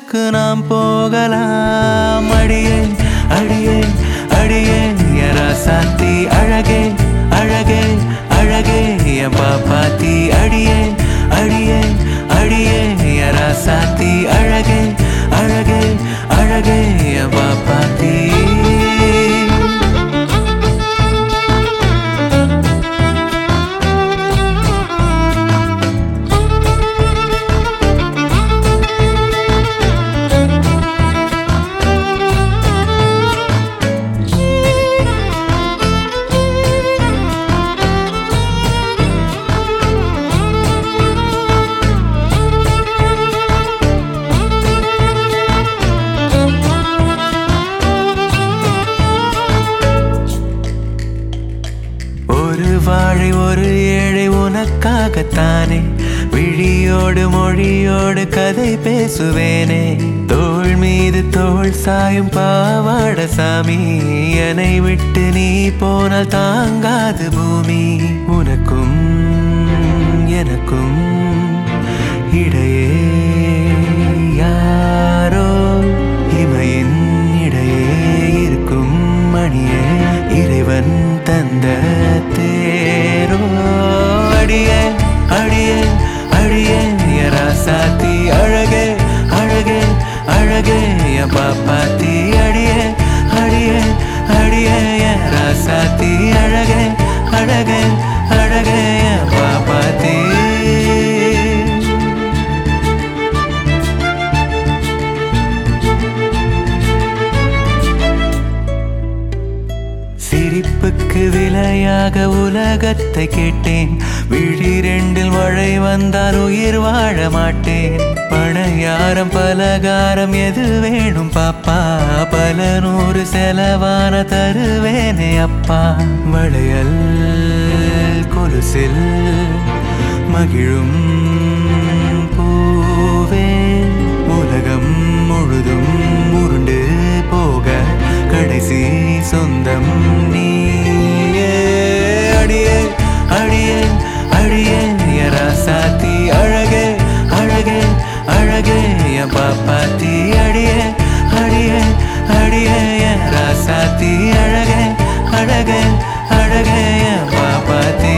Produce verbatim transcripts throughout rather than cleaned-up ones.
ஊருக்கு நாம் போகலாம். அடியே அடியே அடியே ராசாத்தி அழகே அழகே அழகே என் பாப்பாத்தி. அடியே அடியே அடியே ராசாத்தி அழகே அழகே அழகே என் பாப்பாத்தி. ஒரு வாழை ஒரு ஏழை உனக்காகத்தானே விழியோடு மொழியோடு கதை பேசுவேனே. தோள் மீது தோள் சாயும் பாவாட சாமி, என்னை விட்டு நீ போனால் தாங்காது பூமி. உனக்கும் எனக்கும் இடையே யாரோ இமையின் இடையே இருக்கும் மணியே இறைவன் தந்த தேரோ. அடியே அடியே அடியே ராசாத்தி அழகே அழகே அழகே என் பாப்பாத்தி. அடியே அடியே அடியே ராசாத்தி அழகே அழகே அழகே என் பாப்பாத்தி. சிரிப்புக்கு விலையாக உலகத்தை கேட்டேன். விழி ரெண்டில் மழை வந்தால் உயிர் வாழ மாட்டேன். பணையாரம் பலகாரம் எது வேணும் பாப்பா, பல நூறு செலவான தருவேனே அப்பா. வளையல் கொலுசில் மகிழும் பூவே, உலகம் முழுதும் உருண்டு போக கடைசி சொந்தம் நீயே. அடியே அடியே அடியே ராசாத்தி அழகே அழகே அழகே என் பாப்பாத்தி. அடியே அடியே அடியே ராசாத்தி அழகே அழகே அழகே என் பாப்பாத்தி.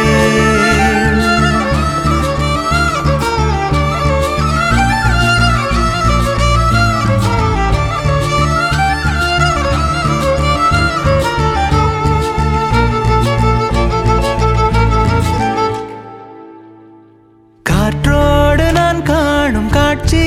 காற்றோடு நான் காணும் காட்சி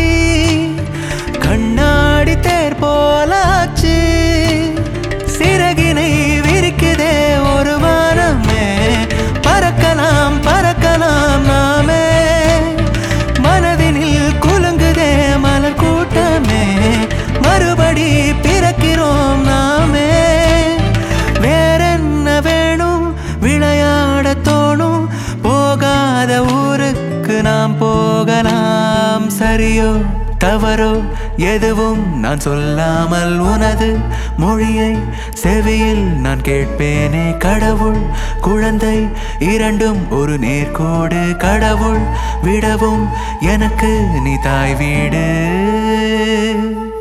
கண்ணாடி தேர் போலாச்சு. சிறகினை விரிக்குதே ஒரு வானமே, பறக்கலாம் பறக்கலாம் நாமே. மனதினில் குலுங்குதே மலர் கூட்டமே, மறுபடி பிறக்கிறோம் நாமே. வேறென்ன வேணும் விளையாட தோணும், போகாத ஊருக்கு நாம் போகலாம். சரியோ தவறோ எதுவும் நான் சொல்லாமல் உனது மொழியை செவியில் நான் கேட்பேனே. கடவுள் குழந்தை இரண்டும் ஒரு நேர்கோடு, கடவுள் விடவும் எனக்கு நீ தாய் வீடு.